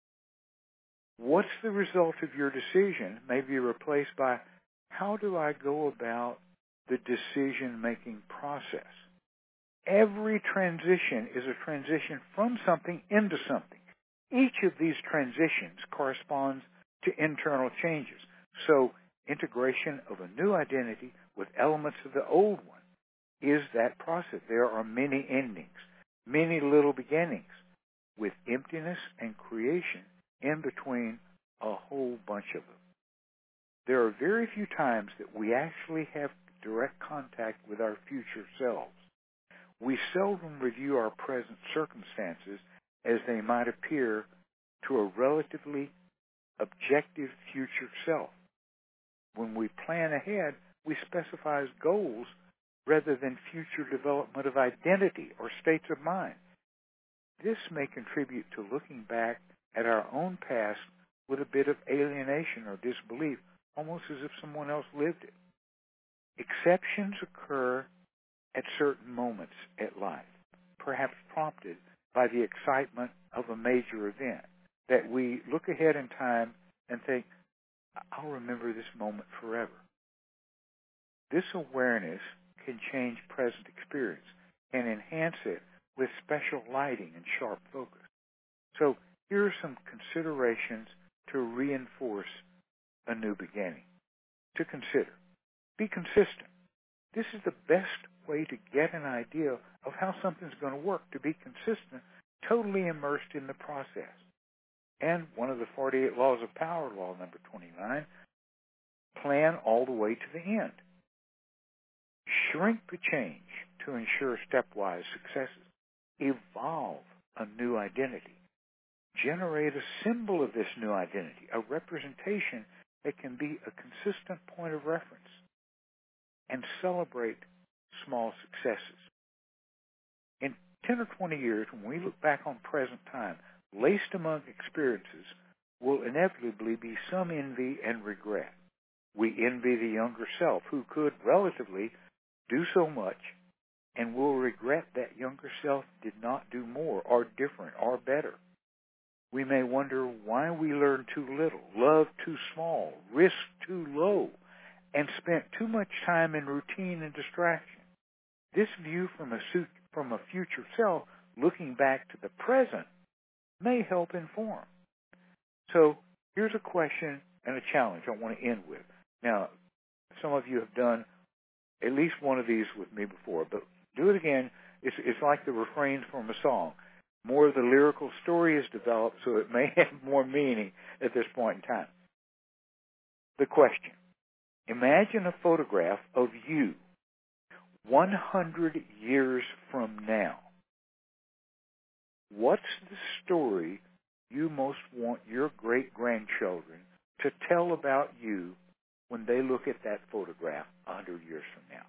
What's the result of your decision may be replaced by, how do I go about the decision-making process? Every transition is a transition from something into something. Each of these transitions corresponds to internal changes. So integration of a new identity with elements of the old one is that process. There are many endings, many little beginnings, with emptiness and creation in between a whole bunch of them. There are very few times that we actually have direct contact with our future selves. We seldom review our present circumstances as they might appear to a relatively objective future self. When we plan ahead, we specify goals rather than future development of identity or states of mind. This may contribute to looking back at our own past with a bit of alienation or disbelief, almost as if someone else lived it. Exceptions occur at certain moments at life, perhaps prompted by the excitement of a major event, that we look ahead in time and think, I'll remember this moment forever. This awareness can change present experience and enhance it with special lighting and sharp focus. So here are some considerations to reinforce a new beginning. to consider. Be consistent. This is the best way to get an idea of how something's going to work, to be consistent, totally immersed in the process. And one of the 48 laws of power, law number 29, plan all the way to the end. Shrink the change to ensure stepwise successes. Evolve a new identity. Generate a symbol of this new identity, a representation that can be a consistent point of reference. And celebrate small successes. In 10 or 20 years, when we look back on present time, laced among experiences will inevitably be some envy and regret. We envy the younger self who could relatively do so much, and will regret that younger self did not do more or different or better. We may wonder why we learned too little, loved too small, risked too low, and spent too much time in routine and distraction. This view from a future self looking back to the present may help inform. So here's a question and a challenge I want to end with. Now, some of you have done at least one of these with me before, but do it again. It's like the refrain from a song. More of the lyrical story is developed, so it may have more meaning at this point in time. The question: imagine a photograph of you 100 years from now. What's the story you most want your great-grandchildren to tell about you when they look at that photograph 100 years from now?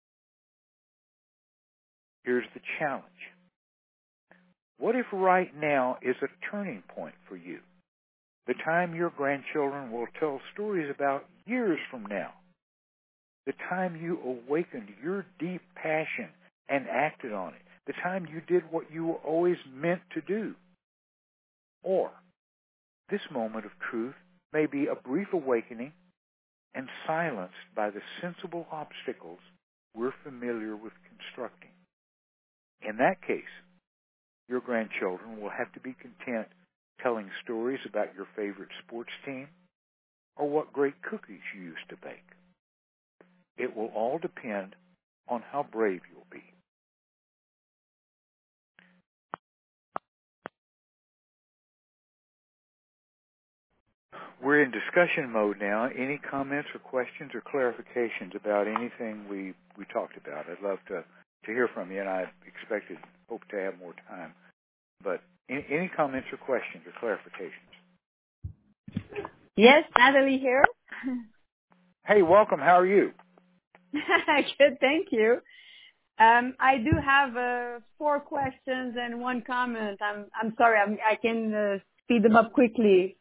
Here's the challenge. What if right now is a turning point for you? The time your grandchildren will tell stories about years from now. The time you awakened your deep passion and acted on it. The time you did what you were always meant to do. Or, this moment of truth may be a brief awakening and silenced by the sensible obstacles we're familiar with constructing. In that case, your grandchildren will have to be content telling stories about your favorite sports team or what great cookies you used to bake. It will all depend on how brave you'll be. We're in discussion mode now. Any comments or questions or clarifications about anything we talked about? I'd love to hear from you, and I hope to have more time. But any comments or questions or clarifications? Yes, Natalie here. Hey, welcome. How are you? Good, thank you. I do have 4 questions and 1 comment. I'm sorry, I can speed them up quickly.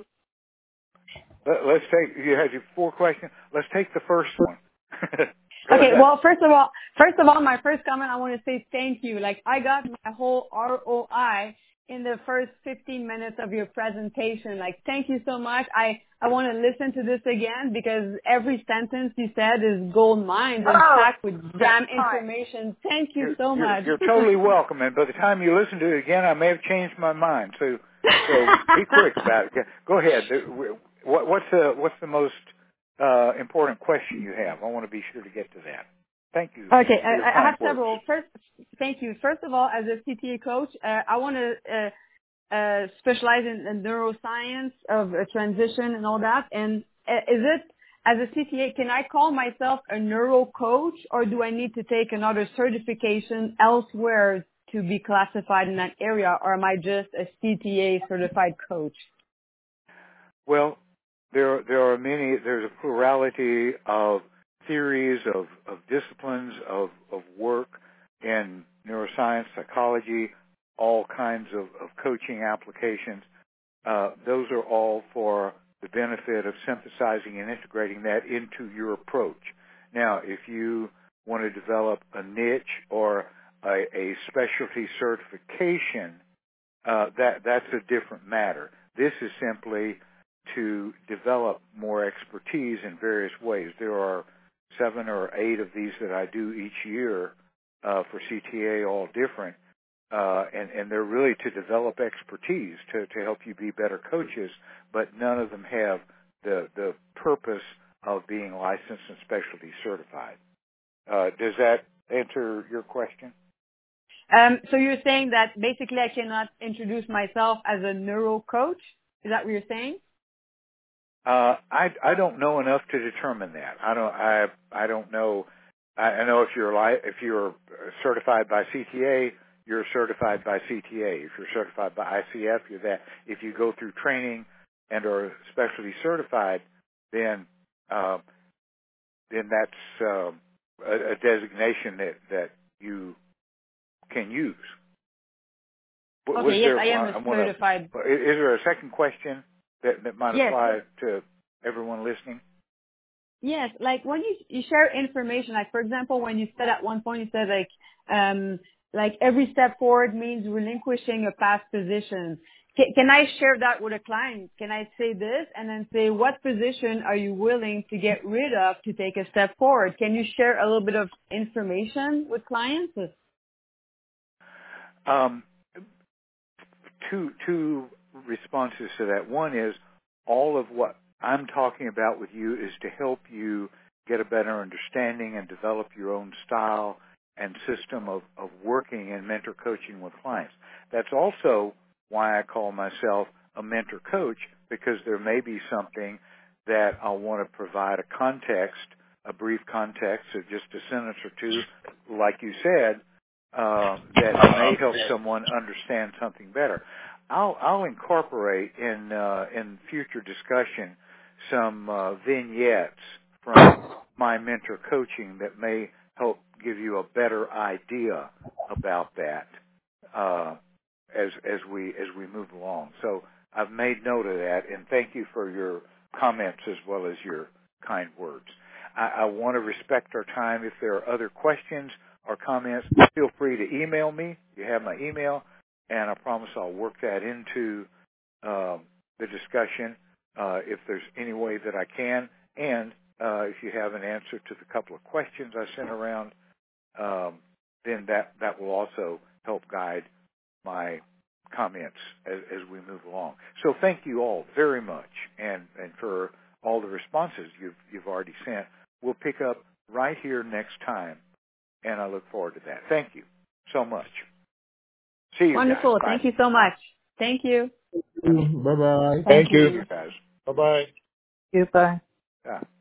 Let's take. You had your 4 questions. Let's take the first one. Okay. Well, first of all, my first comment, I want to say thank you. Like, I got my whole ROI in the first 15 minutes of your presentation. Like, thank you so much. I want to listen to this again because every sentence you said is gold mine and packed with damn information. Thank you so much. You're totally welcome. And by the time you listen to it again, I may have changed my mind. So be quick about it. Go ahead. What's the most important question you have? I want to be sure to get to that. Thank you. Okay, I have several. Thank you. First of all, as a CTA coach, I want to specialize in neuroscience of transition and all that. And is it, as a CTA, can I call myself a neuro coach, or do I need to take another certification elsewhere to be classified in that area, or am I just a CTA certified coach? Well, there are many. There's a plurality of theories, of disciplines, of work in neuroscience, psychology, all kinds of coaching applications. Those are all for the benefit of synthesizing and integrating that into your approach. Now, if you want to develop a niche or a specialty certification, that's a different matter. This is simply to develop more expertise in various ways. There are 7 or 8 of these that I do each year for CTA, all different, and they're really to develop expertise to help you be better coaches, but none of them have the purpose of being licensed and specialty certified. Does that answer your question? So you're saying that basically I cannot introduce myself as a neuro coach? Is that what you're saying? I don't know enough to determine that. I don't know. I know if you're certified by CTA, you're certified by CTA. If you're certified by ICF, you're that. If you go through training and are specialty certified, then that's a designation that you can use. Okay, yes, I am certified. Is there a second question that might apply to everyone listening? Yes, like when you share information, like for example, when you said at one point, you said like every step forward means relinquishing a past position. Can I share that with a client? Can I say this and then say, what position are you willing to get rid of to take a step forward? Can you share a little bit of information with clients? Two responses to that. One is all of what I'm talking about with you is to help you get a better understanding and develop your own style and system of working and mentor coaching with clients. That's also why I call myself a mentor coach, because there may be something that I want to provide a context, a brief context of just a sentence or two, like you said, that may help someone understand something better. I'll incorporate in future discussion some vignettes from my mentor coaching that may help give you a better idea about that as we move along. So I've made note of that, and thank you for your comments as well as your kind words. I want to respect our time. If there are other questions or comments, feel free to email me. You have my email, and I promise I'll work that into the discussion if there's any way that I can. And if you have an answer to the couple of questions I sent around, then that will also help guide my comments as we move along. So thank you all very much, and for all the responses you've already sent. We'll pick up right here next time, and I look forward to that. Thank you so much. See you. Wonderful. Thank you so much. Thank you. Bye-bye. Thank you, guys. Bye-bye. Goodbye. Yeah.